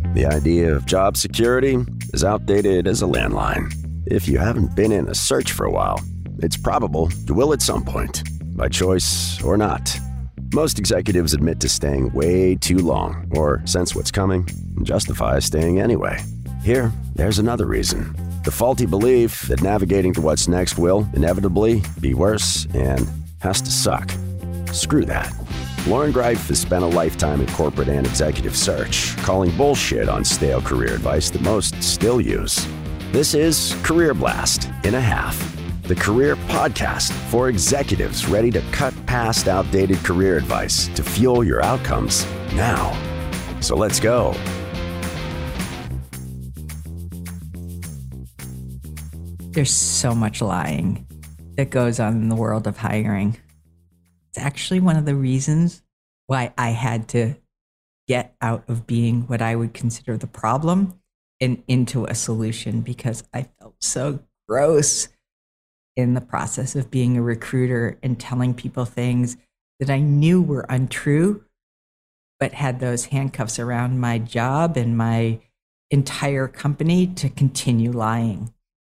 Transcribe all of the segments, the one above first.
The idea of job security is outdated as a landline. If you haven't been in a search for a while, it's probable you will at some point, by choice or not. Most executives admit to staying way too long or sense what's coming and justify staying anyway. Here, there's another reason. The faulty belief that navigating to what's next will inevitably be worse and has to suck. Screw that. Lauren Greif has spent a lifetime in corporate and executive search, calling bullshit on stale career advice that most still use. This is Career Blast in a Half, the career podcast for executives ready to cut past outdated career advice to fuel your outcomes now. So let's go. There's so much lying that goes on in the world of hiring. It's actually one of the reasons why I had to get out of being what I would consider the problem and into a solution, because I felt so gross in the process of being a recruiter and telling people things that I knew were untrue, but had those handcuffs around my job and my entire company to continue lying.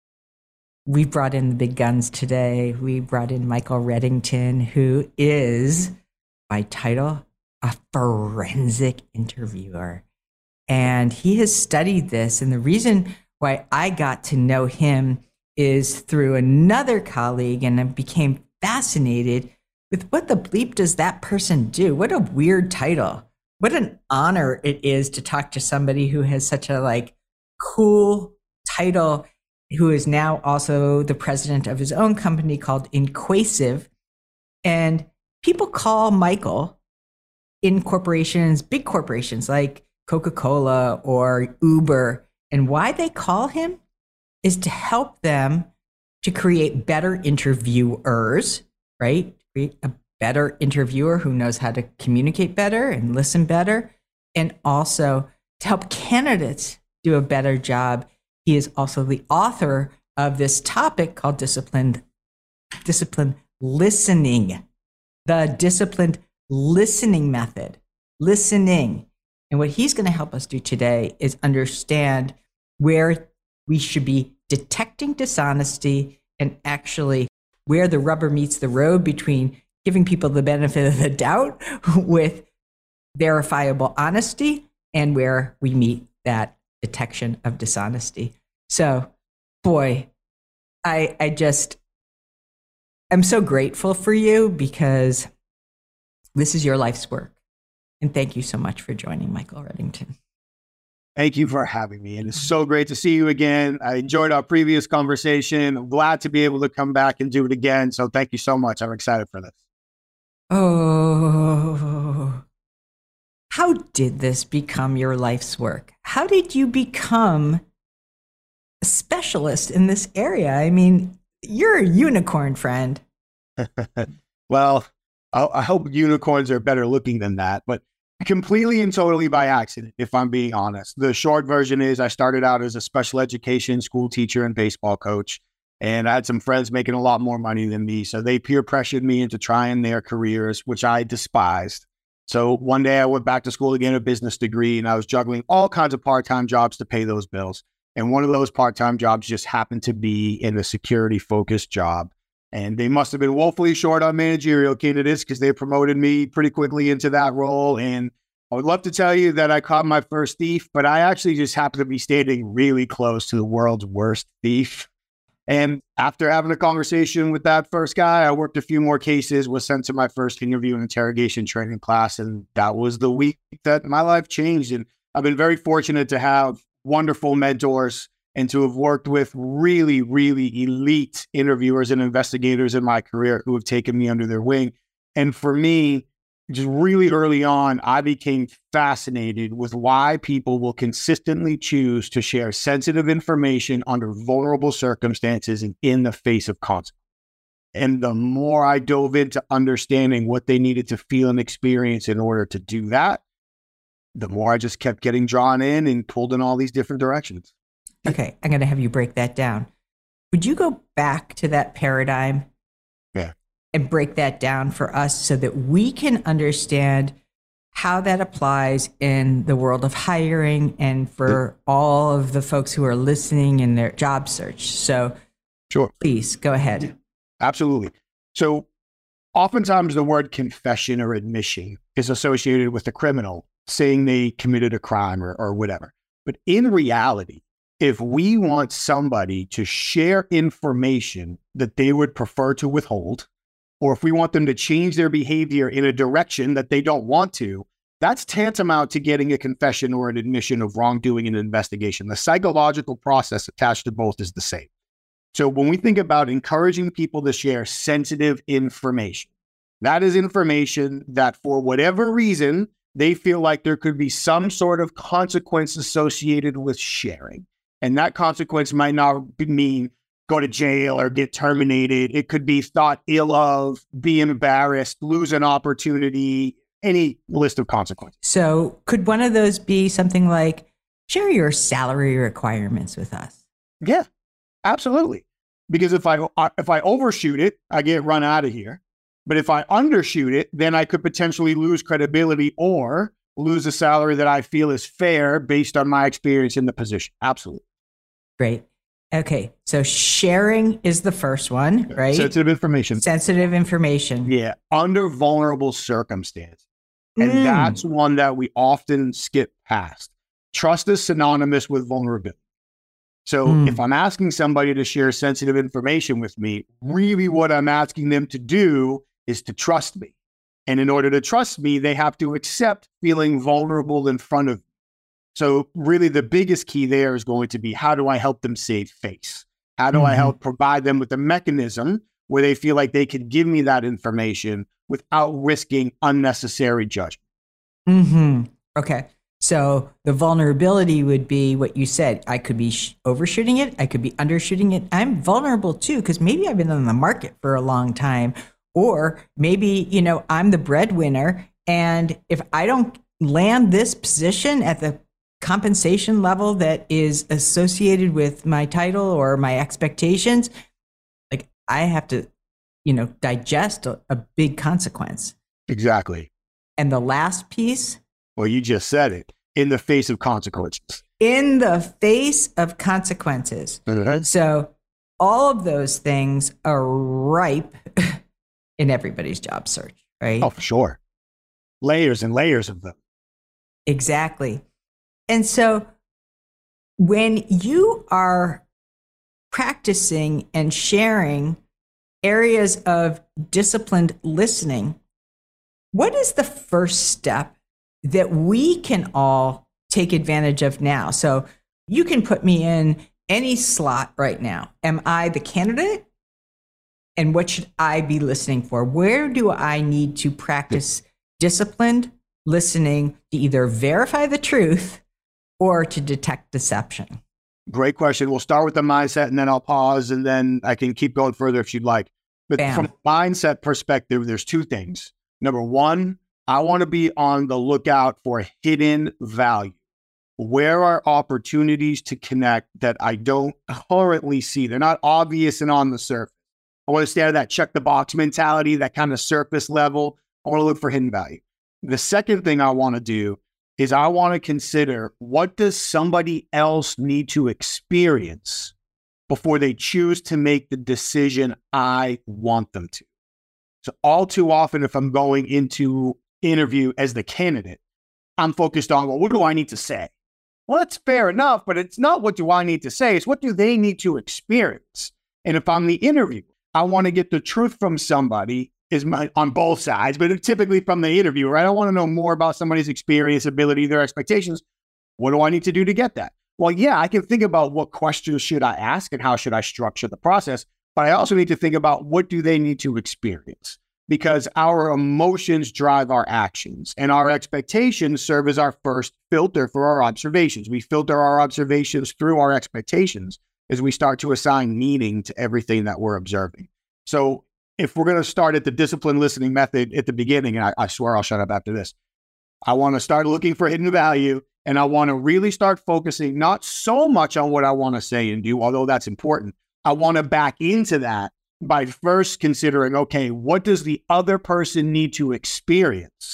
We brought in the big guns today. We brought in Michael Reddington, who is, by title, a forensic interviewer. And he has studied this. And the reason why I got to know him is through another colleague, and I became fascinated with what the bleep does that person do? What a weird title. What an honor it is to talk to somebody who has such a cool title, who is now also the president of his own company called Inquasive. And people call Michael in corporations, big corporations like Coca-Cola or Uber. And why they call him is to help them to create better interviewers, right? Create a better interviewer who knows how to communicate better and listen better, and also to help candidates do a better job. He is also the author of this topic called disciplined listening, the disciplined listening method, listening. And what he's going to help us do today is understand where we should be detecting dishonesty and actually where the rubber meets the road between giving people the benefit of the doubt with verifiable honesty and where we meet that detection of dishonesty. So, boy, I'm so grateful for you, because this is your life's work. And thank you so much for joining, Michael Reddington. Thank you for having me. And it's so great to see you again. I enjoyed our previous conversation. I'm glad to be able to come back and do it again. So thank you so much. I'm excited for this. Oh, how did this become your life's work? How did you become a specialist in this area? I mean, you're a unicorn, friend. Well, I hope unicorns are better looking than that, but completely and totally by accident, if I'm being honest. The short version is I started out as a special education school teacher and baseball coach, and I had some friends making a lot more money than me. So they peer pressured me into trying their careers, which I despised. So one day I went back to school to get a business degree, and I was juggling all kinds of part-time jobs to pay those bills. And one of those part-time jobs just happened to be in a security-focused job. And they must have been woefully short on managerial candidates, because they promoted me pretty quickly into that role. And I would love to tell you that I caught my first thief, but I actually just happened to be standing really close to the world's worst thief. And after having a conversation with that first guy, I worked a few more cases, was sent to my first interview and interrogation training class. And that was the week that my life changed. And I've been very fortunate to have wonderful mentors and to have worked with really, really elite interviewers and investigators in my career who have taken me under their wing. And for me, just really early on, I became fascinated with why people will consistently choose to share sensitive information under vulnerable circumstances and in the face of consequence. And the more I dove into understanding what they needed to feel and experience in order to do that, the more I just kept getting drawn in and pulled in all these different directions. Okay, I'm going to have you break that down. Would you go back to that paradigm? Yeah. And break that down for us so that we can understand how that applies in the world of hiring and for all of the folks who are listening in their job search. So Sure. please go ahead. Absolutely. So oftentimes the word confession or admission is associated with the criminal saying they committed a crime or whatever. But in reality, if we want somebody to share information that they would prefer to withhold, or if we want them to change their behavior in a direction that they don't want to, that's tantamount to getting a confession or an admission of wrongdoing in an investigation. The psychological process attached to both is the same. So when we think about encouraging people to share sensitive information, that is information that for whatever reason, they feel like there could be some sort of consequence associated with sharing. And that consequence might not mean go to jail or get terminated. It could be thought ill of, be embarrassed, lose an opportunity, any list of consequences. So could one of those be something like share your salary requirements with us? Yeah, absolutely. Because if I overshoot it, I get run out of here. But if I undershoot it, then I could potentially lose credibility or lose a salary that I feel is fair based on my experience in the position. Absolutely. Great. Okay. So sharing is the first one, right? Sensitive information. Sensitive information. Yeah. Under vulnerable circumstances. And that's one that we often skip past. Trust is synonymous with vulnerability. So if I'm asking somebody to share sensitive information with me, really what I'm asking them to do is to trust me. And in order to trust me, they have to accept feeling vulnerable in front of me. So really the biggest key there is going to be, how do I help them save face? How do I help provide them with a mechanism where they feel like they can give me that information without risking unnecessary judgment? Okay. So the vulnerability would be what you said. I could be overshooting it. I could be undershooting it. I'm vulnerable too, because maybe I've been on the market for a long time, or maybe, you know, I'm the breadwinner. And if I don't land this position at the compensation level that is associated with my title or my expectations, like I have to, you know, digest a big consequence. Exactly. And the last piece. Well, you just said it. In the face of consequences. In the face of consequences. So all of those things are ripe in everybody's job search, right? Oh, for sure. Layers and layers of them. Exactly. And so when you are practicing and sharing areas of disciplined listening, what is the first step that we can all take advantage of now? So you can put me in any slot right now. Am I the candidate? And what should I be listening for? Where do I need to practice disciplined listening to either verify the truth or to detect deception? Great question. We'll start with the mindset and then I'll pause and then I can keep going further if you'd like. But from a mindset perspective, there's two things. Number one, I want to be on the lookout for hidden value. Where are opportunities to connect that I don't currently see? They're not obvious and on the surface. I want to stay out of that check the box mentality, that kind of surface level. I want to look for hidden value. The second thing I want to do is I want to consider, what does somebody else need to experience before they choose to make the decision I want them to? So all too often, if I'm going into interview as the candidate, I'm focused on, well, what do I need to say? Well, that's fair enough, but it's not what do I need to say. It's what do they need to experience? And if I'm the interview, I want to get the truth from somebody on both sides, but typically from the interviewer, right? I want to know more about somebody's experience, ability, their expectations. What do I need to do to get that? Well, yeah, I can think about what questions should I ask and how should I structure the process, but I also need to think about what do they need to experience? Because our emotions drive our actions and our expectations serve as our first filter for our observations. We filter our observations through our expectations as we start to assign meaning to everything that we're observing. So if we're going to start at the disciplined listening method at the beginning, and I swear I'll shut up after this, I want to start looking for hidden value, and I want to really start focusing not so much on what I want to say and do, although that's important. I want to back into that by first considering, okay, what does the other person need to experience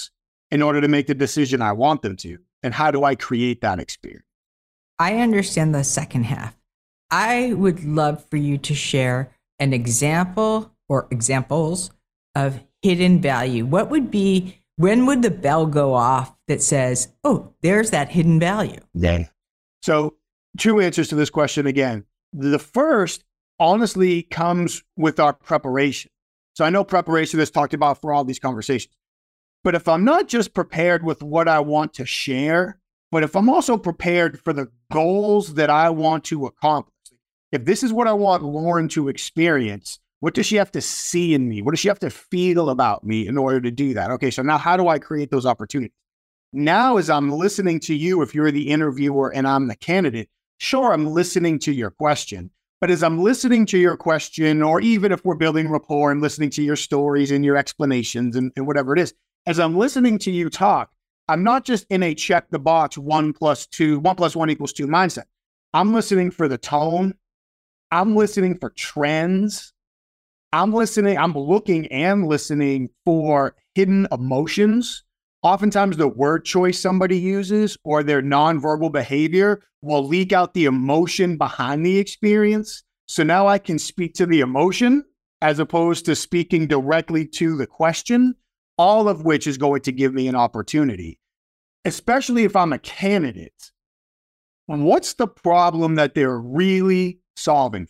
in order to make the decision I want them to? And how do I create that experience? I understand the second half. I would love for you to share an example or examples of hidden value. What would be, when would the bell go off that says, oh, there's that hidden value? Yeah. So 2 answers to this question again. The first honestly comes with our preparation. So I know preparation is talked about for all these conversations, but if I'm not just prepared with what I want to share, but if I'm also prepared for the goals that I want to accomplish, if this is what I want Lauren to experience, what does she have to see in me? What does she have to feel about me in order to do that? Okay, so now how do I create those opportunities? Now, as I'm listening to you, if you're the interviewer and I'm the candidate, sure, I'm listening to your question. But as I'm listening to your question, or even if we're building rapport and listening to your stories and your explanations and whatever it is, as I'm listening to you talk, I'm not just in a check the box 1 + 2, 1 + 1 = 2 mindset. I'm listening for the tone. I'm listening for trends. I'm looking and listening for hidden emotions. Oftentimes the word choice somebody uses or their nonverbal behavior will leak out the emotion behind the experience. So now I can speak to the emotion as opposed to speaking directly to the question, all of which is going to give me an opportunity, especially if I'm a candidate. What's the problem that they're really solving?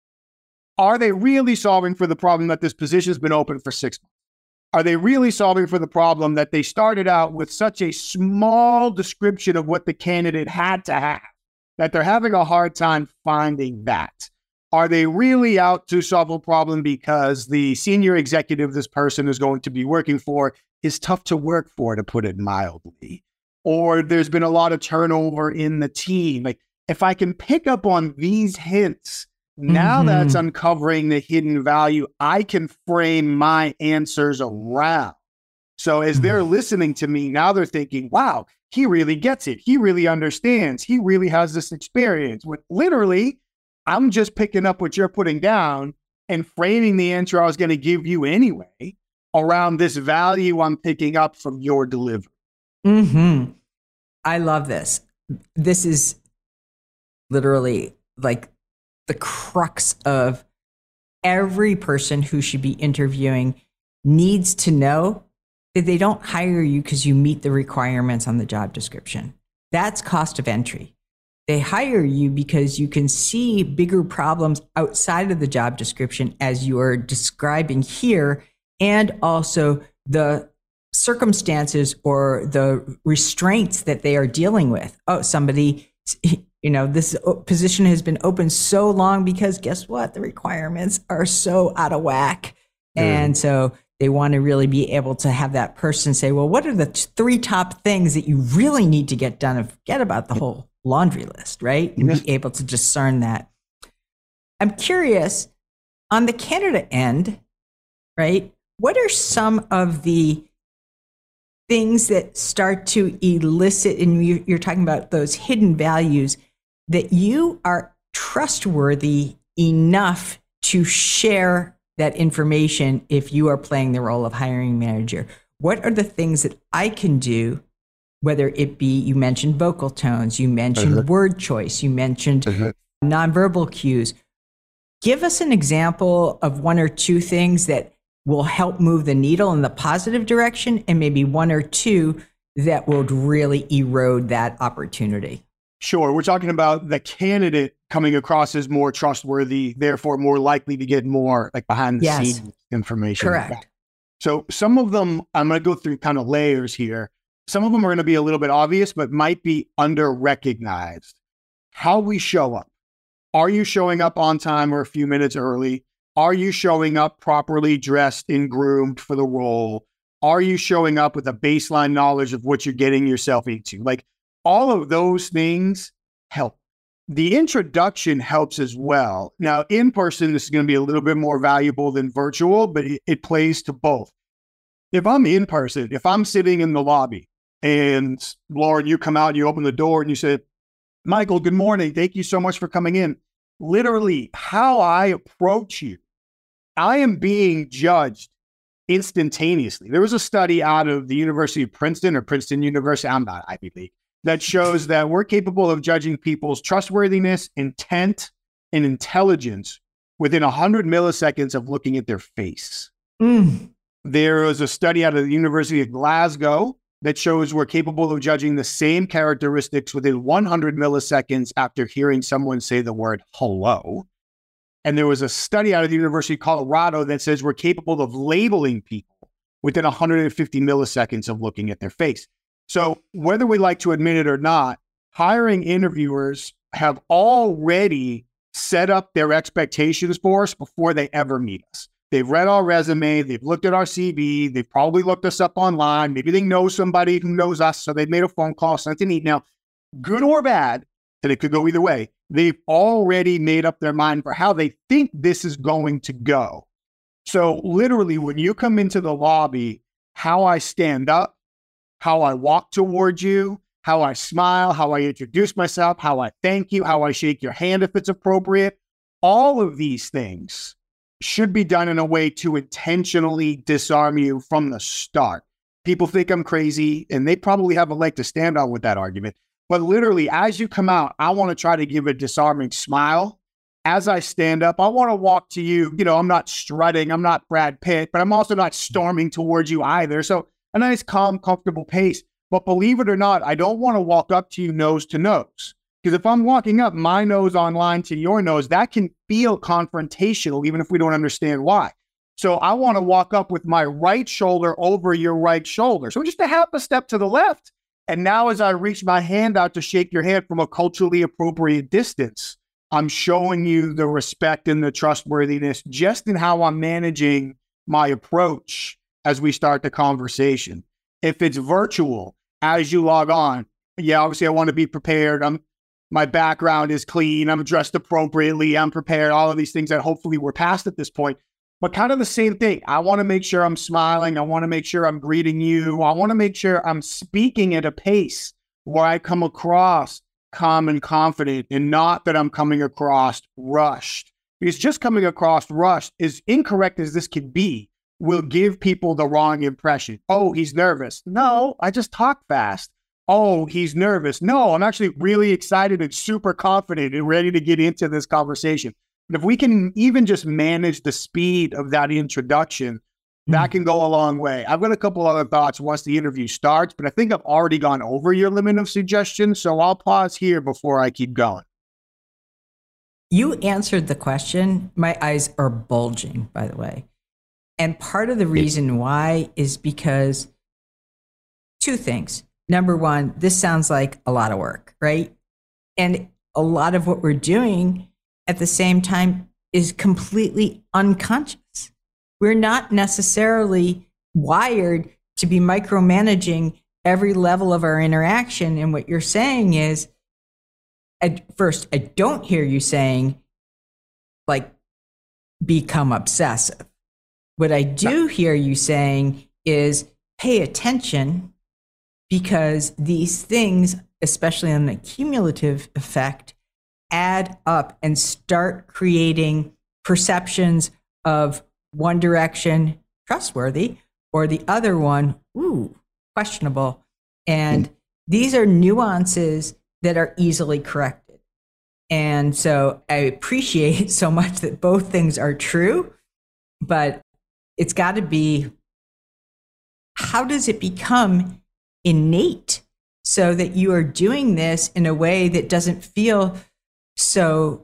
Are they really solving for the problem that this position's been open for 6 months? Are they really solving for the problem that they started out with such a small description of what the candidate had to have, that they're having a hard time finding that? Are they really out to solve a problem because the senior executive this person is going to be working for is tough to work for, to put it mildly? Or there's been a lot of turnover in the team. Like, if I can pick up on these hints, now that's uncovering the hidden value I can frame my answers around. So as they're listening to me, now they're thinking, wow, he really gets it. He really understands. He really has this experience. When literally, I'm just picking up what you're putting down and framing the answer I was going to give you anyway around this value I'm picking up from your delivery. I love this. This is literally like the crux of every person who should be interviewing needs to know that they don't hire you because you meet the requirements on the job description. That's cost of entry. They hire you because you can see bigger problems outside of the job description as you are describing here, and also the circumstances or the restraints that they are dealing with. Oh, somebody, this position has been open so long because guess what? The requirements are so out of whack. And so they want to really be able to have that person say, well, what are the 3 top things that you really need to get done and forget about the whole laundry list, right? And be able to discern that. I'm curious, on the candidate end, right, what are some of the things that start to elicit, and you're talking about those hidden values, that you are trustworthy enough to share that information if you are playing the role of hiring manager? What are the things that I can do, whether it be, you mentioned vocal tones, you mentioned word choice, you mentioned nonverbal cues. Give us an example of 1 or 2 things that will help move the needle in the positive direction, and maybe 1 or 2 that will really erode that opportunity. Sure. We're talking about the candidate coming across as more trustworthy, therefore more likely to get more like behind the scenes information. Correct. So some of them, I'm going to go through kind of layers here. Some of them are going to be a little bit obvious, but might be under-recognized. How we show up. Are you showing up on time or a few minutes early? Are you showing up properly dressed and groomed for the role? Are you showing up with a baseline knowledge of what you're getting yourself into? Like, all of those things help. The introduction helps as well. Now, in person, this is going to be a little bit more valuable than virtual, but it plays to both. If I'm in person, if I'm sitting in the lobby and Lauren, you come out and you open the door and you say, Michael, good morning. Thank you so much for coming in. Literally, how I approach you, I am being judged instantaneously. There was a study out of the University of Princeton or Princeton University, I'm not Ivy League, that shows that we're capable of judging people's trustworthiness, intent, and intelligence within 100 milliseconds of looking at their face. There was a study out of the University of Glasgow that shows we're capable of judging the same characteristics within 100 milliseconds after hearing someone say the word hello. And there was a study out of the University of Colorado that says we're capable of labeling people within 150 milliseconds of looking at their face. So whether we like to admit it or not, hiring interviewers have already set up their expectations for us before they ever meet us. They've read our resume, they've looked at our CV, they've probably looked us up online, maybe they know somebody who knows us, so they've made a phone call, sent an email, good or bad, and it could go either way. They've already made up their mind for how they think this is going to go. So literally, when you come into the lobby, how I stand up, how I walk towards you, how I smile, how I introduce myself, how I thank you, how I shake your hand if it's appropriate, all of these things should be done in a way to intentionally disarm you from the start. People think I'm crazy, and they probably have a leg to stand on with that argument. But literally, as you come out, I want to try to give a disarming smile. As I stand up, I want to walk to you. You know, I'm not strutting. I'm not Brad Pitt, but I'm also not storming towards you either. So a nice, calm, comfortable pace. But believe it or not, I don't want to walk up to you nose to nose. Because if I'm walking up my nose on line to your nose, that can feel confrontational, even if we don't understand why. So I want to walk up with my right shoulder over your right shoulder. So just a half a step to the left. And now as I reach my hand out to shake your hand from a culturally appropriate distance, I'm showing you the respect and the trustworthiness just in how I'm managing my approach as we start the conversation. If it's virtual, as you log on, yeah, obviously I want to be prepared. My background is clean. I'm dressed appropriately. I'm prepared. All of these things that hopefully we're past at this point. But kind of the same thing. I want to make sure I'm smiling. I want to make sure I'm greeting you. I want to make sure I'm speaking at a pace where I come across calm and confident, and not that I'm coming across rushed. Because just coming across rushed, as incorrect as this could be, will give people the wrong impression. Oh, he's nervous. No, I just talk fast. Oh, he's nervous. No, I'm actually really excited and super confident and ready to get into this conversation. But if we can even just manage the speed of that introduction, that can go a long way. I've got a couple other thoughts once the interview starts, but I think I've already gone over your limit of suggestions, so I'll pause here before I keep going. You answered the question. My eyes are bulging, by the way. And part of the reason why is because two things. Number one, this sounds like a lot of work, right? And a lot of what we're doing at the same time is completely unconscious. We're not necessarily wired to be micromanaging every level of our interaction. And what you're saying is, at first, I don't hear you saying, like, become obsessive. What I do hear you saying is pay attention, because these things, especially on the cumulative effect, add up and start creating perceptions of one direction, trustworthy, or the other one, questionable. And these are nuances that are easily corrected. And so I appreciate so much that both things are true, but it's got to be, how does it become innate so that you are doing this in a way that doesn't feel so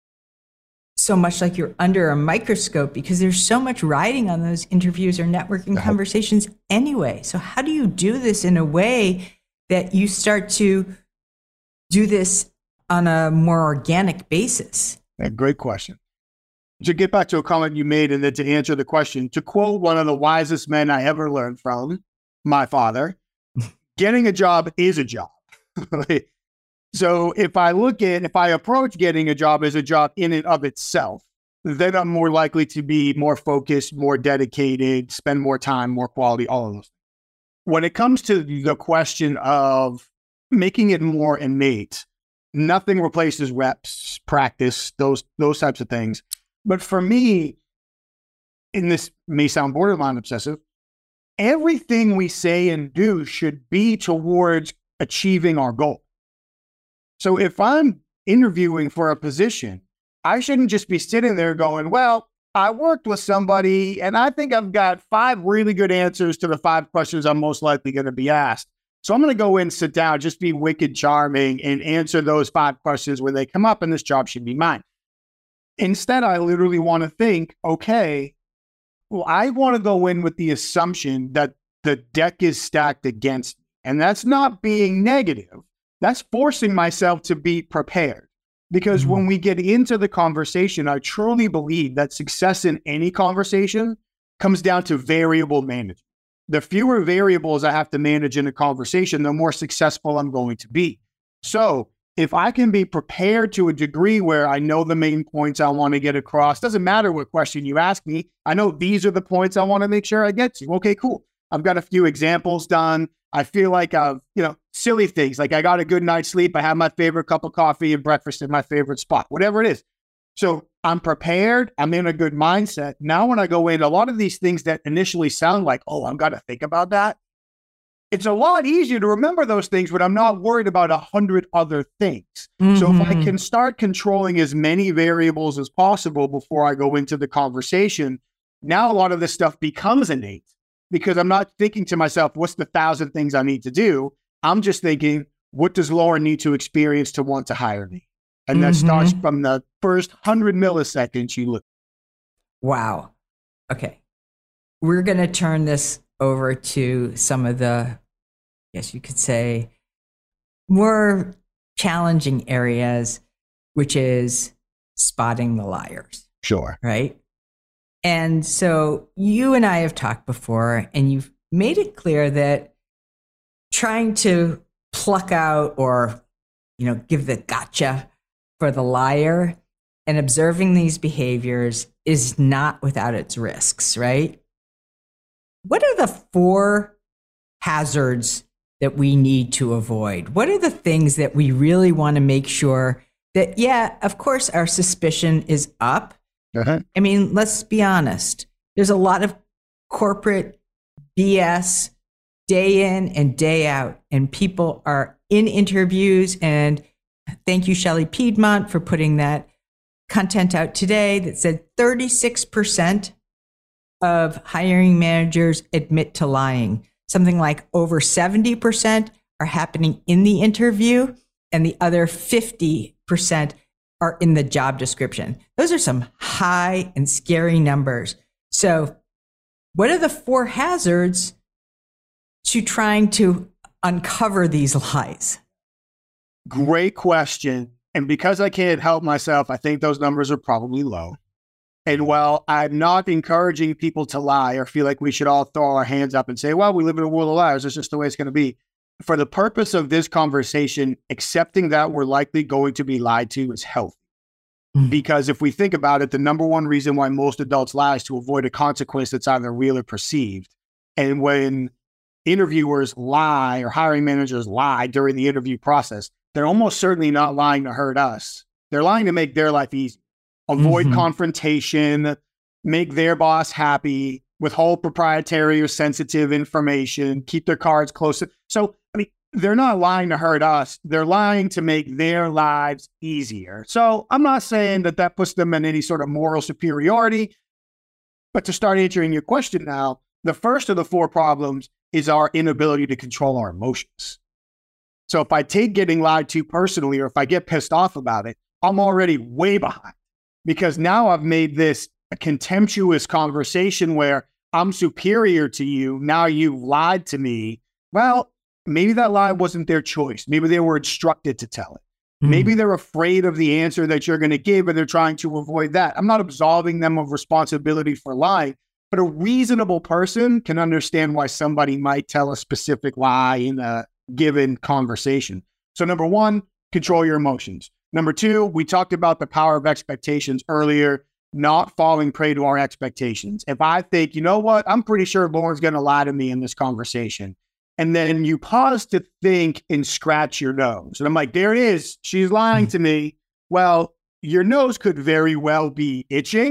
much like you're under a microscope, because there's so much riding on those interviews or networking conversations anyway. So how do you do this in a way that you start to do this on a more organic basis? Great question. To get back to a comment you made and then to answer the question, to quote one of the wisest men I ever learned from, my father, getting a job is a job. So if I approach getting a job as a job in and of itself, then I'm more likely to be more focused, more dedicated, spend more time, more quality, all of those. When it comes to the question of making it more innate, nothing replaces reps, practice, those types of things. But for me, and this may sound borderline obsessive, everything we say and do should be towards achieving our goal. So if I'm interviewing for a position, I shouldn't just be sitting there going, well, I worked with somebody and I think I've got 5 really good answers to the 5 questions I'm most likely going to be asked. So I'm going to go in, sit down, just be wicked charming and answer those 5 questions when they come up, and this job should be mine. Instead, I literally want to think, okay, well, I want to go in with the assumption that the deck is stacked against me. And that's not being negative. That's forcing myself to be prepared. Because when we get into the conversation, I truly believe that success in any conversation comes down to variable management. The fewer variables I have to manage in a conversation, the more successful I'm going to be. So if I can be prepared to a degree where I know the main points I want to get across, doesn't matter what question you ask me, I know these are the points I want to make sure I get to. Okay, cool. I've got a few examples done. I feel like silly things, like I got a good night's sleep. I have my favorite cup of coffee and breakfast in my favorite spot, whatever it is. So I'm prepared. I'm in a good mindset. Now, when I go in, a lot of these things that initially sound like, oh, I've got to think about that. It's a lot easier to remember those things when I'm not worried about 100 other things. So if I can start controlling as many variables as possible before I go into the conversation, now a lot of this stuff becomes innate. Because I'm not thinking to myself, what's the 1,000 things I need to do? I'm just thinking, what does Lauren need to experience to want to hire me? And that starts from the first 100 milliseconds you look. Wow. Okay. We're going to turn this over to some of the, yes, you could say, more challenging areas, which is spotting the liars. Sure. Right? And so you and I have talked before, and you've made it clear that trying to pluck out or, give the gotcha for the liar and observing these behaviors is not without its risks, right? What are the 4 hazards that we need to avoid? What are the things that we really want to make sure that, yeah, of course, our suspicion is up. I mean, let's be honest. There's a lot of corporate BS day in and day out, and people are in interviews. And thank you, Shelley Piedmont, for putting that content out today that said 36% of hiring managers admit to lying. Something like over 70% are happening in the interview, and the other 50% are in the job description. Those are some high and scary numbers. So what are the 4 hazards to trying to uncover these lies? Great question. And because I can't help myself, I think those numbers are probably low. And while I'm not encouraging people to lie or feel like we should all throw our hands up and say, well, we live in a world of liars, it's just the way it's going to be. For the purpose of this conversation, accepting that we're likely going to be lied to is healthy. Because if we think about it, the number one reason why most adults lie is to avoid a consequence that's either real or perceived. And when interviewers lie or hiring managers lie during the interview process, they're almost certainly not lying to hurt us. They're lying to make their life easy. Avoid confrontation, make their boss happy, withhold proprietary or sensitive information, keep their cards close. So, they're not lying to hurt us. They're lying to make their lives easier. So I'm not saying that puts them in any sort of moral superiority. But to start answering your question now, the first of the 4 problems is our inability to control our emotions. So if I take getting lied to personally, or if I get pissed off about it, I'm already way behind. Because now I've made this a contemptuous conversation where I'm superior to you. Now you've lied to me. Well, maybe that lie wasn't their choice. Maybe they were instructed to tell it. Maybe they're afraid of the answer that you're going to give and they're trying to avoid that. I'm not absolving them of responsibility for lying, but a reasonable person can understand why somebody might tell a specific lie in a given conversation. So 1, control your emotions. 2, we talked about the power of expectations earlier, not falling prey to our expectations. If I think, you know what, I'm pretty sure Lauren's going to lie to me in this conversation. And then you pause to think and scratch your nose. And I'm like, there it is. She's lying to me. Well, your nose could very well be itching.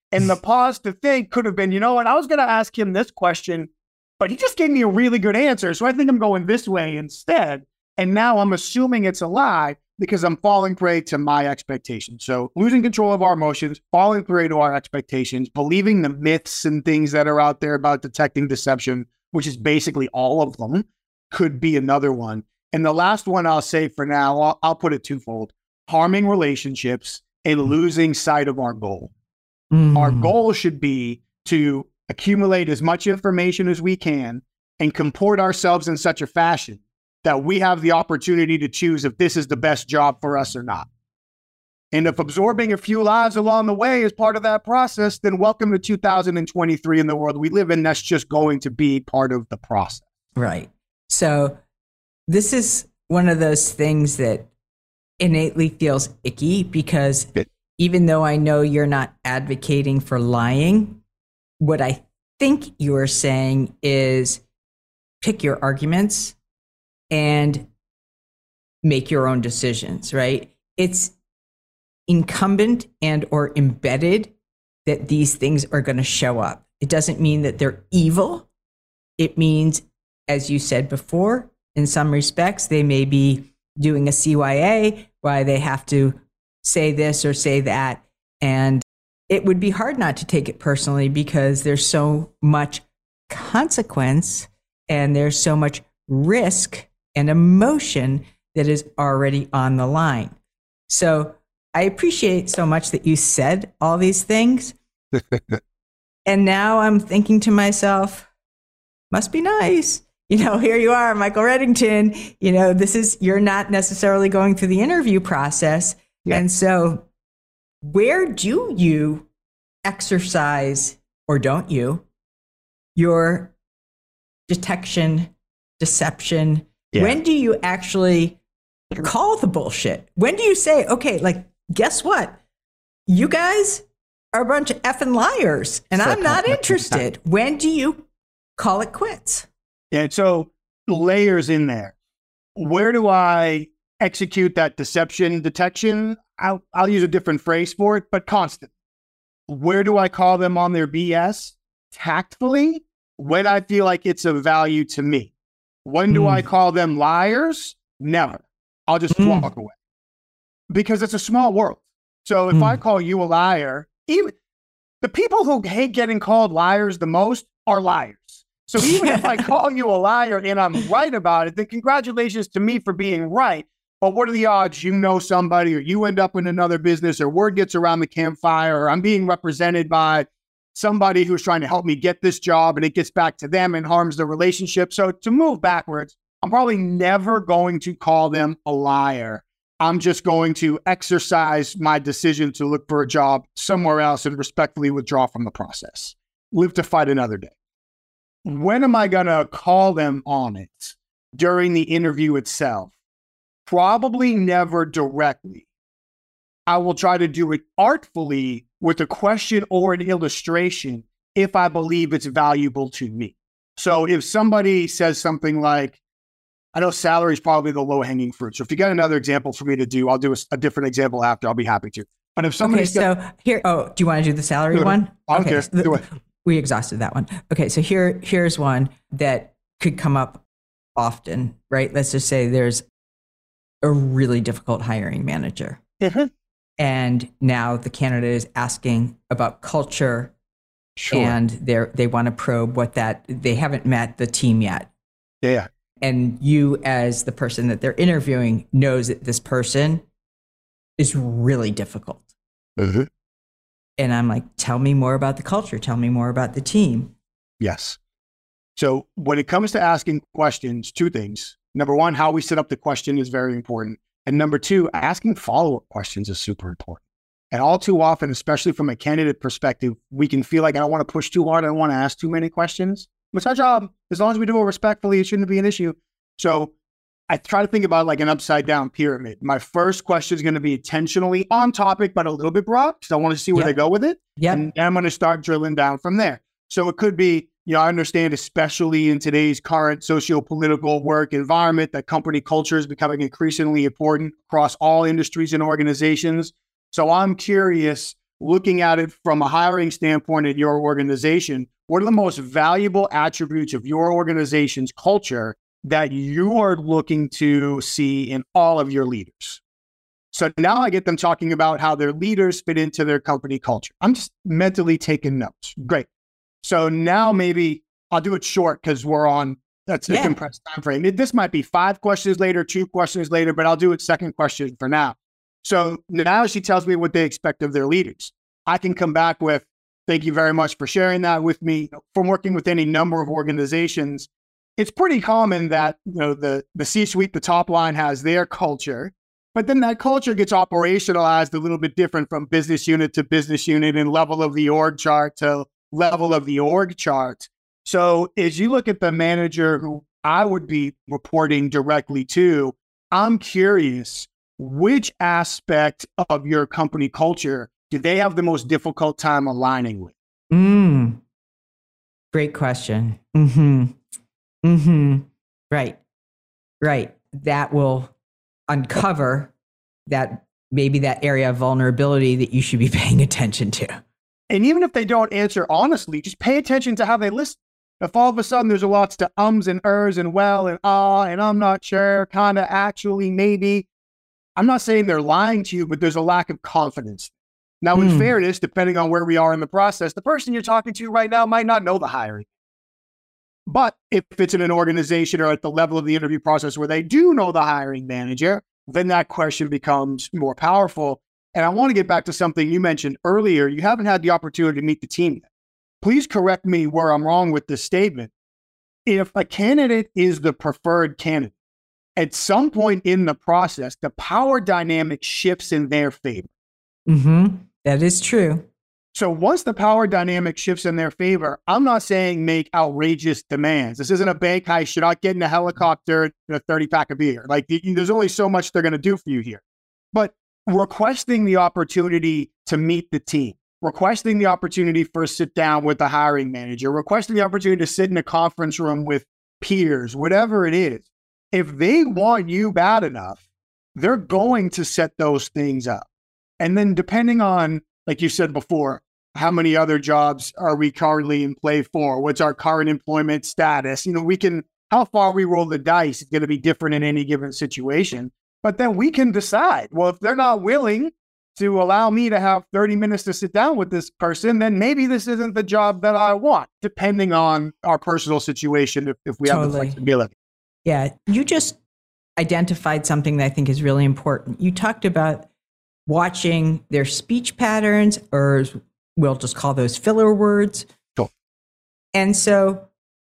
And the pause to think could have been, you know what, I was going to ask him this question, but he just gave me a really good answer. So I think I'm going this way instead. And now I'm assuming it's a lie because I'm falling prey to my expectations. So losing control of our emotions, falling prey to our expectations, believing the myths and things that are out there about detecting deception, which is basically all of them, could be another one. And the last one I'll say for now, I'll put it twofold: harming relationships and losing sight of our goal. Our goal should be to accumulate as much information as we can and comport ourselves in such a fashion that we have the opportunity to choose if this is the best job for us or not. And if absorbing a few lives along the way is part of that process, then welcome to 2023 in the world we live in. That's just going to be part of the process. Right. So this is one of those things that innately feels icky because even though I know you're not advocating for lying, what I think you're saying is pick your arguments and make your own decisions, right? It's incumbent and or embedded that these things are going to show up. It doesn't mean that they're evil. It means, as you said before, in some respects, they may be doing a CYA, why they have to say this or say that. And it would be hard not to take it personally because there's so much consequence and there's so much risk and emotion that is already on the line. So I appreciate so much that you said all these things. And now I'm thinking to myself, must be nice. You know, here you are, Michael Reddington. You know, you're not necessarily going through the interview process. Yeah. And so where do you exercise, or don't you, your detection, deception? Yeah. When do you actually call the bullshit? When do you say, okay, like, guess what? You guys are a bunch of effing liars and I'm not interested. When do you call it quits? Yeah, so layers in there. Where do I execute that deception detection? I'll use a different phrase for it, but constant. Where do I call them on their BS? Tactfully, when I feel like it's of value to me. When do I call them liars? Never. I'll just walk away. Because it's a small world. So if I call you a liar, even the people who hate getting called liars the most are liars. So even if I call you a liar and I'm right about it, then congratulations to me for being right. But what are the odds you know somebody, or you end up in another business, or word gets around the campfire, or I'm being represented by somebody who's trying to help me get this job and it gets back to them and harms the relationship. So to move backwards, I'm probably never going to call them a liar. I'm just going to exercise my decision to look for a job somewhere else and respectfully withdraw from the process. Live to fight another day. When am I going to call them on it? During the interview itself? Probably never directly. I will try to do it artfully with a question or an illustration if I believe it's valuable to me. So if somebody says something like, I know salary is probably the low-hanging fruit. So if you got another example for me to do, I'll do a different example after. I'll be happy to. But if somebody do you want to do the salary one? I don't care. Do it. We exhausted that one. Okay, so here's one that could come up often, right? Let's just say there's a really difficult hiring manager. Mm-hmm. And now the candidate is asking about culture. Sure. And they want to probe they haven't met the team yet. Yeah. And you, as the person that they're interviewing, knows that this person is really difficult. Mm-hmm. And I'm like, tell me more about the culture. Tell me more about the team. Yes. So when it comes to asking questions, two things. Number one, how we set up the question is very important. And number two, asking follow-up questions is super important. And all too often, especially from a candidate perspective, we can feel like I don't want to push too hard. I don't want to ask too many questions. It's our job. As long as we do it respectfully, it shouldn't be an issue. So I try to think about it like an upside down pyramid. My first question is going to be intentionally on topic, but a little bit broad because I want to see where they go with it. Yep. And I'm going to start drilling down from there. So it could be, I understand, especially in today's current socio-political work environment, that company culture is becoming increasingly important across all industries and organizations. So I'm curious, looking at it from a hiring standpoint in your organization, what are the most valuable attributes of your organization's culture that you are looking to see in all of your leaders? So now I get them talking about how their leaders fit into their company culture. I'm just mentally taking notes. Great. So now maybe I'll do it short because that's a compressed time frame. This might be 5 questions later, 2 questions later, but I'll do it second question for now. So now she tells me what they expect of their leaders. I can come back with, thank you very much for sharing that with me. From working with any number of organizations, it's pretty common that the C-suite, the top line has their culture, but then that culture gets operationalized a little bit different from business unit to business unit and level of the org chart to level of the org chart. So as you look at the manager who I would be reporting directly to, I'm curious, which aspect of your company culture do they have the most difficult time aligning with? Great question. Right. That will uncover maybe that area of vulnerability that you should be paying attention to. And even if they don't answer honestly, just pay attention to how they listen. If all of a sudden there's a lots of ums and ers and well and and I'm not sure, kind of actually, maybe. I'm not saying they're lying to you, but there's a lack of confidence. Now, in fairness, depending on where we are in the process, the person you're talking to right now might not know the hiring. But if it's in an organization or at the level of the interview process where they do know the hiring manager, then that question becomes more powerful. And I want to get back to something you mentioned earlier. You haven't had the opportunity to meet the team yet. Please correct me where I'm wrong with this statement. If a candidate is the preferred candidate, at some point in the process, the power dynamic shifts in their favor. That is true. So once the power dynamic shifts in their favor, I'm not saying make outrageous demands. This isn't a bank heist. You're not getting a helicopter and a 30-pack of beer. Like, there's only so much they're going to do for you here. But requesting the opportunity to meet the team, requesting the opportunity for a sit down with the hiring manager, requesting the opportunity to sit in a conference room with peers, whatever it is. If they want you bad enough, they're going to set those things up. And then depending on, like you said before, how many other jobs are we currently in play for? What's our current employment status? How far we roll the dice is going to be different in any given situation. But then we can decide, well, if they're not willing to allow me to have 30 minutes to sit down with this person, then maybe this isn't the job that I want, depending on our personal situation, if we have the flexibility. Yeah, you just identified something that I think is really important. You talked about watching their speech patterns, or we'll just call those filler words. Sure. And so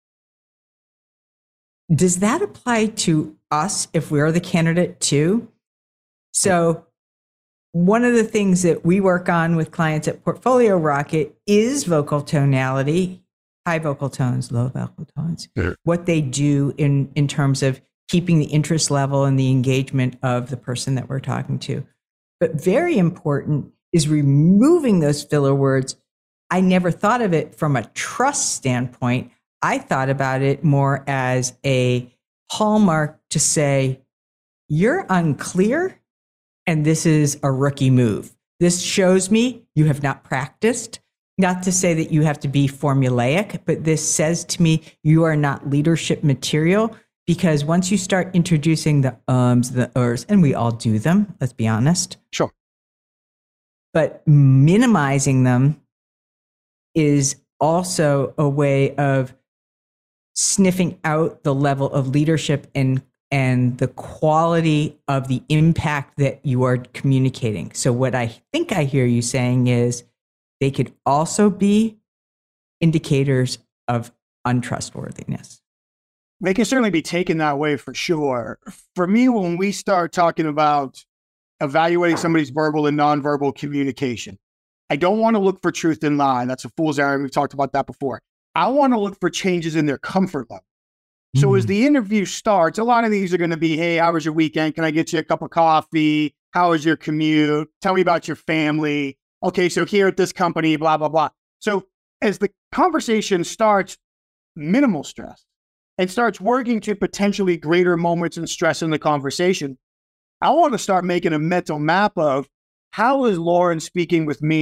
does that apply to us if we're the candidate too? So one of the things that we work on with clients at Portfolio Rocket is vocal tonality. High vocal tones, low vocal tones, what they do in terms of keeping the interest level and the engagement of the person that we're talking to. But very important is removing those filler words. I never thought of it from a trust standpoint. I thought about it more as a hallmark to say, you're unclear and this is a rookie move. This shows me you have not practiced. Not to say that you have to be formulaic, but this says to me you are not leadership material, because once you start introducing the ums, the ers, and we all do them, let's be honest. Sure. But minimizing them is also a way of sniffing out the level of leadership and the quality of the impact that you are communicating. So what I think I hear you saying is, they could also be indicators of untrustworthiness. They can certainly be taken that way for sure. For me, when we start talking about evaluating somebody's verbal and nonverbal communication, I don't want to look for truth in lie. That's a fool's errand. We've talked about that before. I want to look for changes in their comfort level. So as the interview starts, a lot of these are going to be, hey, how was your weekend? Can I get you a cup of coffee? How was your commute? Tell me about your family. Okay, so here at this company, blah, blah, blah. So as the conversation starts, minimal stress, and starts working to potentially greater moments and stress in the conversation, I want to start making a mental map of how is Lauren speaking with me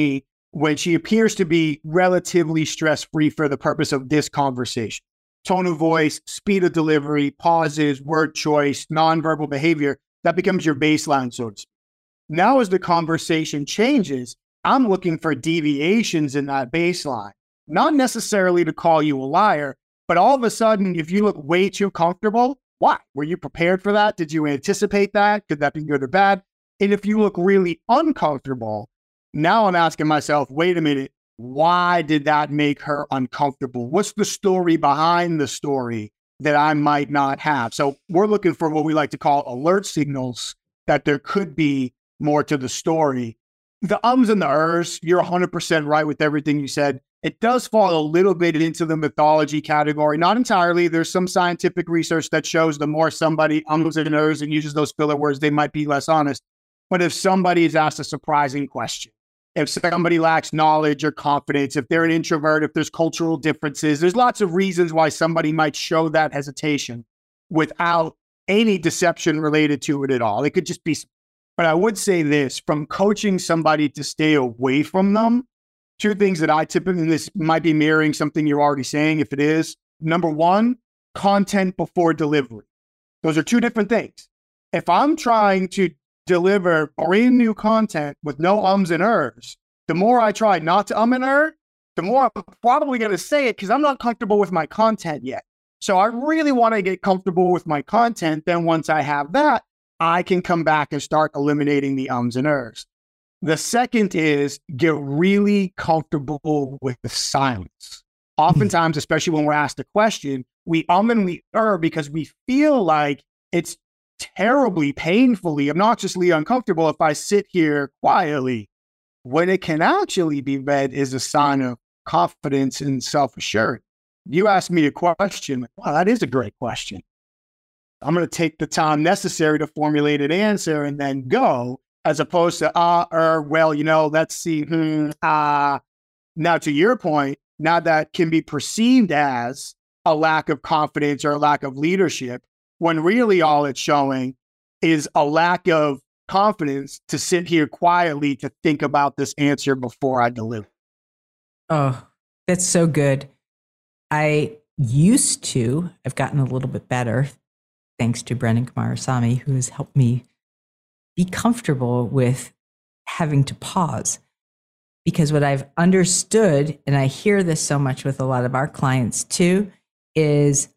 when she appears to be relatively stress-free for the purpose of this conversation. Tone of voice, speed of delivery, pauses, word choice, nonverbal behavior, that becomes your baseline, so to speak. Now, as the conversation changes, I'm looking for deviations in that baseline, not necessarily to call you a liar, but all of a sudden, if you look way too comfortable, why? Were you prepared for that? Did you anticipate that? Could that be good or bad? And if you look really uncomfortable, now I'm asking myself, wait a minute, why did that make her uncomfortable? What's the story behind the story that I might not have? So we're looking for what we like to call alert signals that there could be more to the story. The ums and the ers, you're 100% right with everything you said. It does fall a little bit into the mythology category. Not entirely. There's some scientific research that shows the more somebody ums and ers and uses those filler words, they might be less honest. But if somebody is asked a surprising question, if somebody lacks knowledge or confidence, if they're an introvert, if there's cultural differences, there's lots of reasons why somebody might show that hesitation without any deception related to it at all. It could just be. But I would say this, from coaching somebody to stay away from them, two things that I typically, and this might be mirroring something you're already saying, if it is. Number one, content before delivery. Those are two different things. If I'm trying to deliver brand new content with no ums and ers, the more I try not to and er, the more I'm probably going to say it because I'm not comfortable with my content yet. So I really want to get comfortable with my content. Then once I have that, I can come back and start eliminating the ums and ers. The second is get really comfortable with the silence. Oftentimes, especially when we're asked a question, we and we because we feel like it's terribly, painfully, obnoxiously uncomfortable if I sit here quietly, when it can actually be read as a sign of confidence and self-assurance. You asked me a question, wow, that is a great question. I'm going to take the time necessary to formulate an answer and then go, as opposed to, well, let's see, Now, to your point, now that can be perceived as a lack of confidence or a lack of leadership, when really all it's showing is a lack of confidence to sit here quietly to think about this answer before I deliver. Oh, that's so good. I've gotten a little bit better, thanks to Brendan Kumarasamy, who has helped me be comfortable with having to pause. Because what I've understood, and I hear this so much with a lot of our clients too, is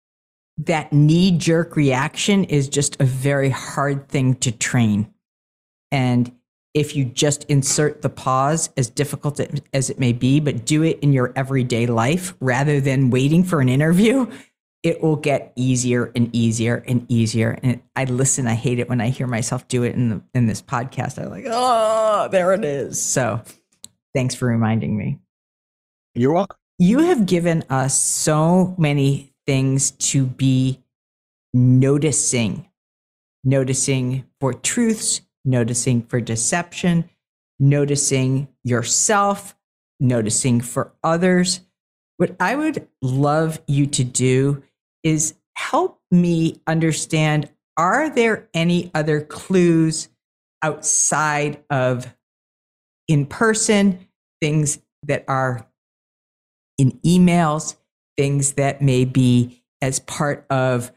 that knee-jerk reaction is just a very hard thing to train. And if you just insert the pause, as difficult as it may be, but do it in your everyday life rather than waiting for an interview, it will get easier and easier and easier. And I hate it when I hear myself do it in this podcast. I'm like, oh, there it is. So thanks for reminding me. You're welcome. You have given us so many things to be noticing for truths, noticing for deception, noticing yourself, noticing for others. What I would love you to do is help me understand, are there any other clues outside of in person, things that are in emails, things that may be as part of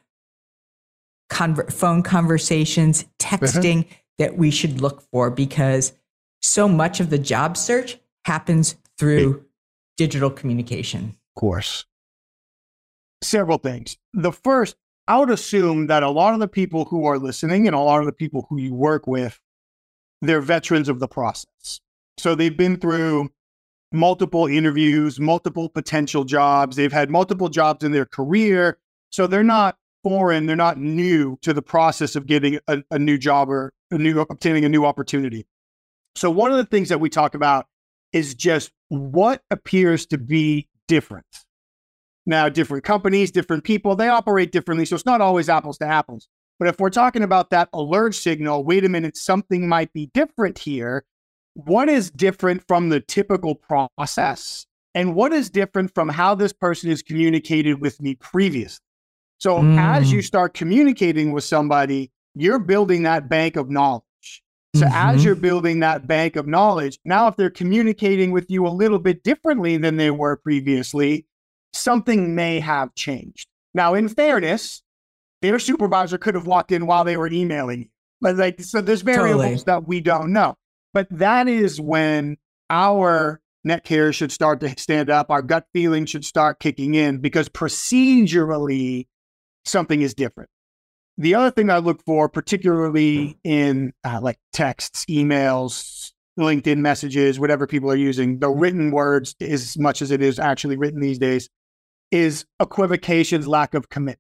phone conversations, texting, that we should look for? Because so much of the job search happens through digital communication. Of course. Several things. The first, I would assume that a lot of the people who are listening and a lot of the people who you work with, they're veterans of the process. So they've been through multiple interviews, multiple potential jobs. They've had multiple jobs in their career. So they're not foreign. They're not new to the process of getting a new job or obtaining a new opportunity. So one of the things that we talk about is just what appears to be different. Now, different companies, different people, they operate differently. So it's not always apples to apples. But if we're talking about that alert signal, wait a minute, something might be different here. What is different from the typical process? And what is different from how this person has communicated with me previously? So as you start communicating with somebody, you're building that bank of knowledge. So as you're building that bank of knowledge, now if they're communicating with you a little bit differently than they were previously, something may have changed. Now, in fairness, their supervisor could have walked in while they were emailing you. But so there's variables that we don't know. But that is when our neck hairs should start to stand up. Our gut feeling should start kicking in because procedurally, something is different. The other thing I look for, particularly in like texts, emails, LinkedIn messages, whatever people are using, the written words, as much as it is actually written these days, is equivocations, lack of commitment.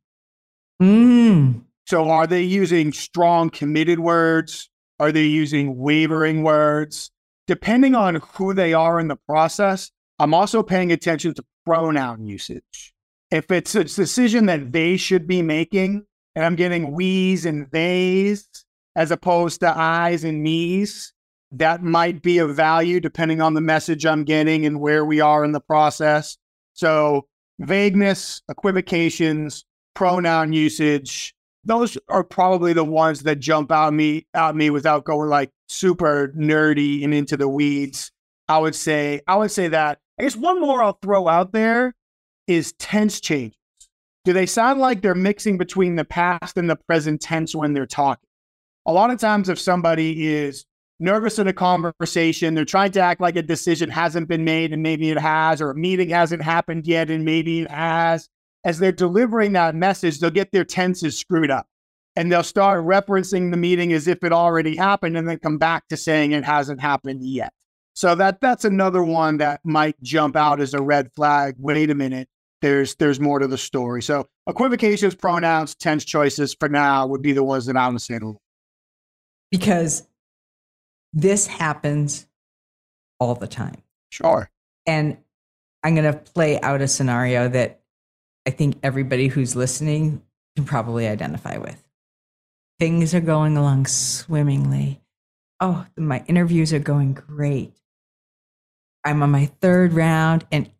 So are they using strong committed words? Are they using wavering words? Depending on who they are in the process, I'm also paying attention to pronoun usage. If it's a decision that they should be making, and I'm getting we's and they's as opposed to I's and me's, that might be of value depending on the message I'm getting and where we are in the process. So vagueness, equivocations, pronoun usage, those are probably the ones that jump out at me without going like super nerdy and into the weeds. I would say that. I guess one more I'll throw out there is tense changes. Do they sound like they're mixing between the past and the present tense when they're talking? A lot of times if somebody is nervous in a conversation, they're trying to act like a decision hasn't been made and maybe it has, or a meeting hasn't happened yet and maybe it has. As they're delivering that message, they'll get their tenses screwed up and they'll start referencing the meeting as if it already happened and then come back to saying it hasn't happened yet. So that's another one that might jump out as a red flag. Wait a minute, there's more to the story. So equivocations, pronouns, tense choices for now would be the ones that I would say. Because this happens all the time. Sure. And I'm going to play out a scenario that I think everybody who's listening can probably identify with. Things are going along swimmingly. Oh, my interviews are going great. I'm on my third round and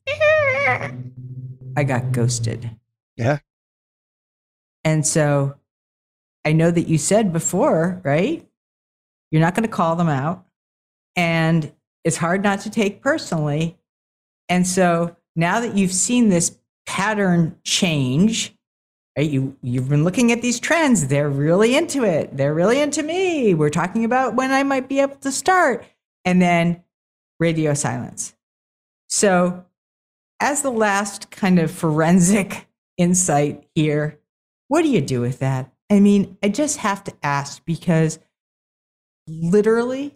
I got ghosted. Yeah. And so I know that you said before, right? You're not going to call them out. And it's hard not to take personally. And so now that you've seen this pattern change, right? You've been looking at these trends. They're really into it. They're really into me. We're talking about when I might be able to start. And then radio silence. So as the last kind of forensic insight here, what do you do with that? I mean, I just have to ask because literally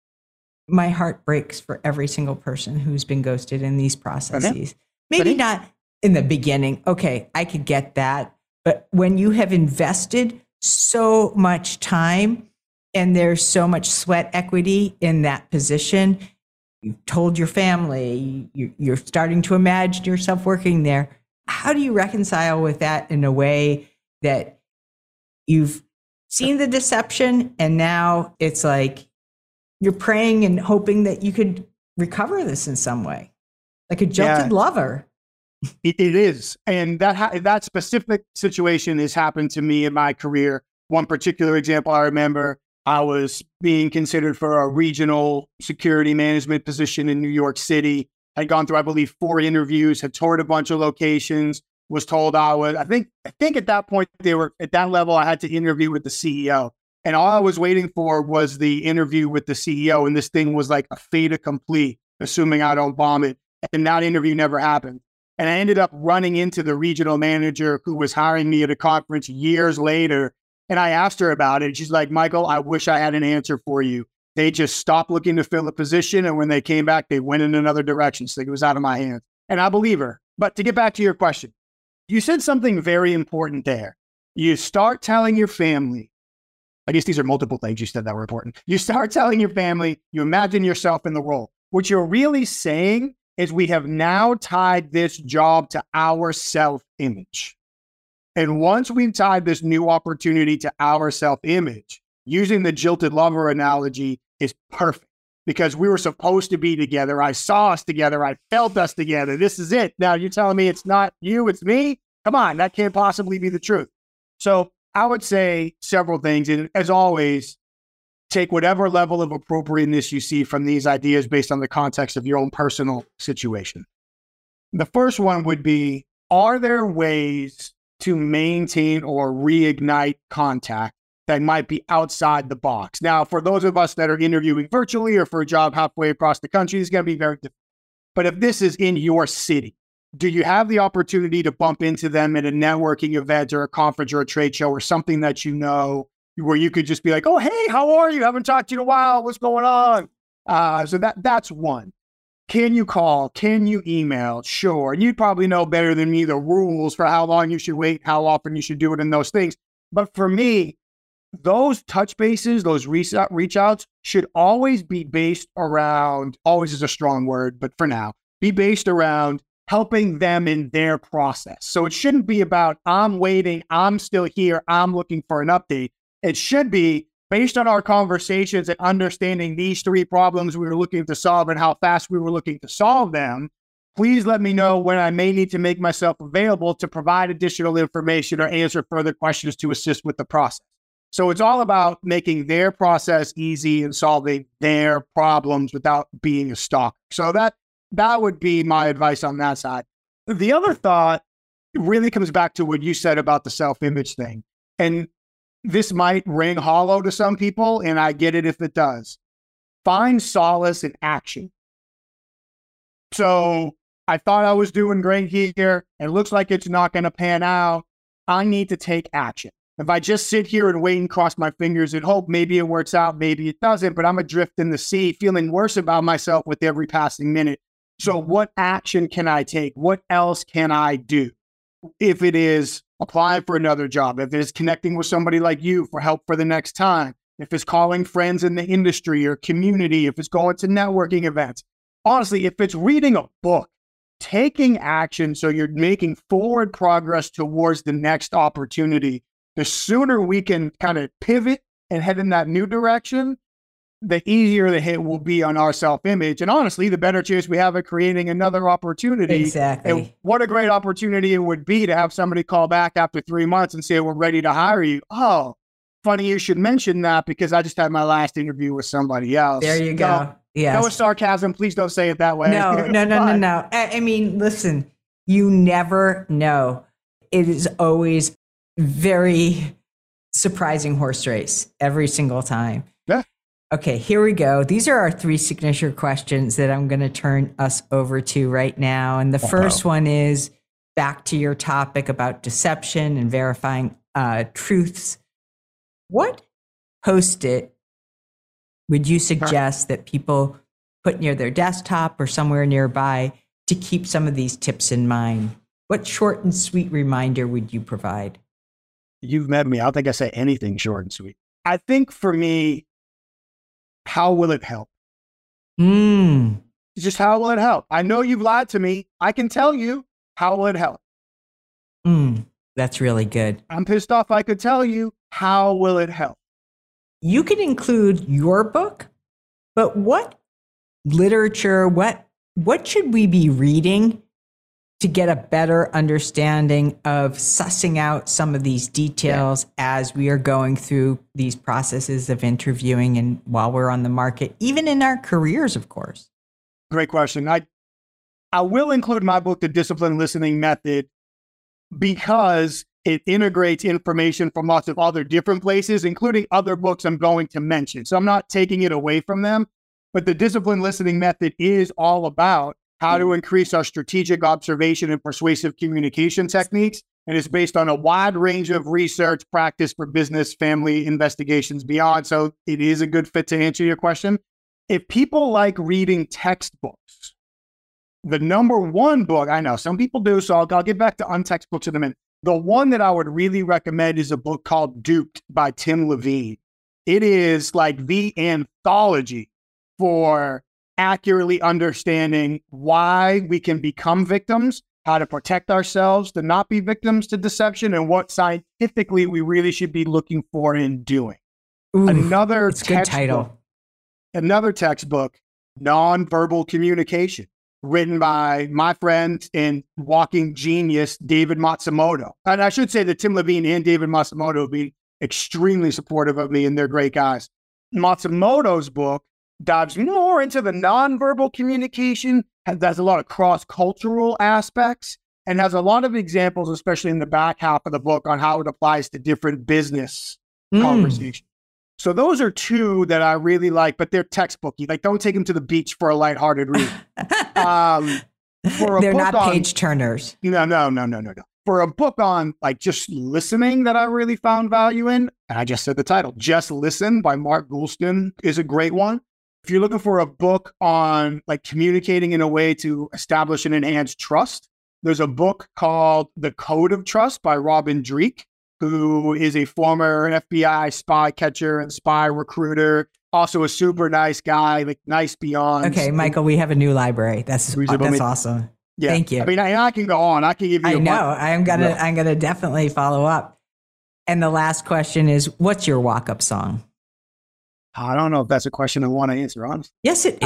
my heart breaks for every single person who's been ghosted in these processes. Maybe not in the beginning. Okay, I could get that. But when you have invested so much time and there's so much sweat equity in that position, you've told your family, you're starting to imagine yourself working there. How do you reconcile with that in a way that you've seen the deception and now it's like you're praying and hoping that you could recover this in some way, like a jilted lover? It is. And that specific situation has happened to me in my career. One particular example I remember, I was being considered for a regional security management position in New York City. I'd gone through, I believe, 4 interviews, had toured a bunch of locations, was told I think at that point, they were at that level, I had to interview with the CEO. And all I was waiting for was the interview with the CEO. And this thing was like a fait accompli, assuming I don't bomb it. And that interview never happened. And I ended up running into the regional manager who was hiring me at a conference years later. And I asked her about it. She's like, Michael, I wish I had an answer for you. They just stopped looking to fill a position. And when they came back, they went in another direction. So it was out of my hands. And I believe her. But to get back to your question, you said something very important there. You start telling your family, I guess these are multiple things you said that were important. You start telling your family, you imagine yourself in the role. What you're really saying is we have now tied this job to our self-image. And once we've tied this new opportunity to our self-image, using the jilted lover analogy is perfect because we were supposed to be together. I saw us together. I felt us together. This is it. Now you're telling me it's not you, it's me? Come on, that can't possibly be the truth. So I would say several things. And as always, take whatever level of appropriateness you see from these ideas based on the context of your own personal situation. The first one would be, are there ways to maintain or reignite contact that might be outside the box? Now, for those of us that are interviewing virtually or for a job halfway across the country, it's going to be very difficult. But if this is in your city, do you have the opportunity to bump into them at a networking event or a conference or a trade show or something that you know, where you could just be like, oh, hey, how are you? Haven't talked to you in a while. What's going on? So that's one. Can you call? Can you email? Sure. And you'd probably know better than me the rules for how long you should wait, how often you should do it, and those things. But for me, those touch bases, those reach outs should always be based around, always is a strong word, but for now, be based around helping them in their process. So it shouldn't be about, I'm waiting, I'm still here, I'm looking for an update. It should be based on our conversations and understanding these three problems we were looking to solve and how fast we were looking to solve them. Please let me know when I may need to make myself available to provide additional information or answer further questions to assist with the process. So it's all about making their process easy and solving their problems without being a stalker. So that would be my advice on that side. The other thought really comes back to what you said about the self-image thing. And this might ring hollow to some people, and I get it if it does. Find solace in action. So I thought I was doing great here. It looks like it's not going to pan out. I need to take action. If I just sit here and wait and cross my fingers and hope maybe it works out, maybe it doesn't, but I'm adrift in the sea, feeling worse about myself with every passing minute. So what action can I take? What else can I do? If it is applying for another job, if it is connecting with somebody like you for help for the next time, if it's calling friends in the industry or community, if it's going to networking events, honestly, if it's reading a book, taking action so you're making forward progress towards the next opportunity, the sooner we can kind of pivot and head in that new direction, the easier the hit will be on our self-image. And honestly, the better chance we have of creating another opportunity. Exactly. And what a great opportunity it would be to have somebody call back after 3 months and say, we're ready to hire you. Oh, funny you should mention that because I just had my last interview with somebody else. There you go. Yes. No sarcasm. Please don't say it that way. No. I mean, listen, you never know. It is always very surprising horse race every single time. Yeah. Okay, here we go. These are our 3 signature questions that I'm going to turn us over to right now. And the first one is back to your topic about deception and verifying truths. What Post-it would you suggest that people put near their desktop or somewhere nearby to keep some of these tips in mind? What short and sweet reminder would you provide? You've met me. I don't think I say anything short and sweet. I think for me, how will it help? Just how will it help? I know you've lied to me. I can tell you, how will it help? That's really good. I'm pissed off. I could tell you, how will it help? You could include your book, but what literature, what should we be reading to get a better understanding of sussing out some of these details as we are going through these processes of interviewing and while we're on the market, even in our careers, of course? Great question. I will include my book, The Disciplined Listening Method, because it integrates information from lots of other different places, including other books I'm going to mention. So I'm not taking it away from them, but the Disciplined Listening Method is all about how to increase our strategic observation and persuasive communication techniques. And it's based on a wide range of research practice for business, family, investigations, beyond. So it is a good fit to answer your question. If people like reading textbooks, the number one book, I know some people do, so I'll get back to untext books in a minute. The one that I would really recommend is a book called Duped by Tim Levine. It is like the anthology for accurately understanding why we can become victims, how to protect ourselves to not be victims to deception, and what scientifically we really should be looking for in doing. Another textbook, Nonverbal Communication, written by my friend and walking genius, David Matsumoto. And I should say that Tim Levine and David Matsumoto be extremely supportive of me, and they're great guys. Matsumoto's book dives more into the nonverbal communication, has a lot of cross-cultural aspects, and has a lot of examples, especially in the back half of the book, on how it applies to different business conversations. So those are two that I really like, but they're textbooky. Like, don't take them to the beach for a lighthearted read. They're not page turners. No. For a book on like just listening that I really found value in, and I just said the title, Just Listen by Mark Goulston is a great one. If you're looking for a book on like communicating in a way to establish and enhance trust, there's a book called The Code of Trust by Robin Dreeke, who is a former FBI spy catcher and spy recruiter, also a super nice guy, like nice beyond. Okay, Michael, we have a new library. That's awesome. Yeah. Thank you. I mean, I can go on. I can give you. I know. I'm gonna definitely follow up. And the last question is, what's your walk-up song? I don't know if that's a question I want to answer, honestly. Yes, it is.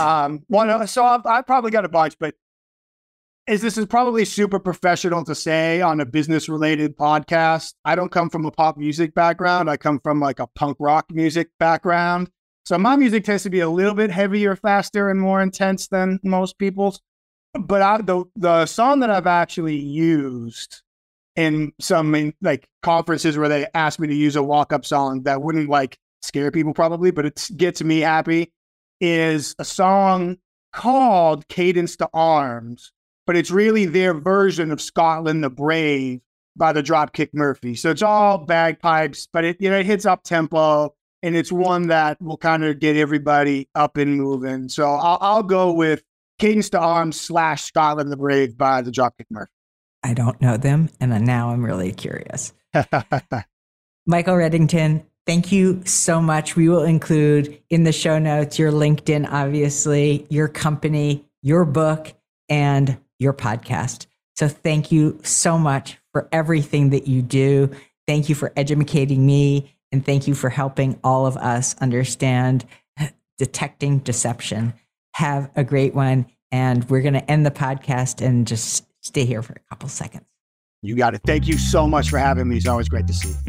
I probably got a bunch, but this is probably super professional to say on a business-related podcast. I don't come from a pop music background. I come from like a punk rock music background. So my music tends to be a little bit heavier, faster, and more intense than most people's. But the song that I've actually used in some like conferences where they asked me to use a walk-up song that wouldn't like scare people probably, but it gets me happy, is a song called Cadence to Arms, but it's really their version of Scotland the Brave by the Dropkick Murphys. So it's all bagpipes, but it hits up tempo, and it's one that will kind of get everybody up and moving. So I'll go with Cadence to Arms / Scotland the Brave by the Dropkick Murphys. I don't know them, and now I'm really curious. Michael Reddington, thank you so much. We will include in the show notes your LinkedIn, obviously, your company, your book, and your podcast. So thank you so much for everything that you do. Thank you for educating me, and thank you for helping all of us understand detecting deception. Have a great one, and we're going to end the podcast and just stay here for a couple seconds. You got it. Thank you so much for having me. It's always great to see you.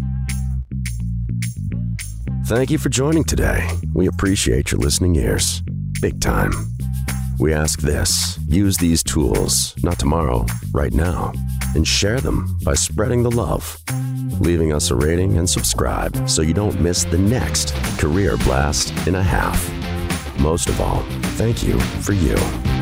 Thank you for joining today. We appreciate your listening ears. Big time. We ask this: use these tools, not tomorrow, right now, and share them by spreading the love, leaving us a rating and subscribe so you don't miss the next Career Blast in a Half. Most of all, thank you for you.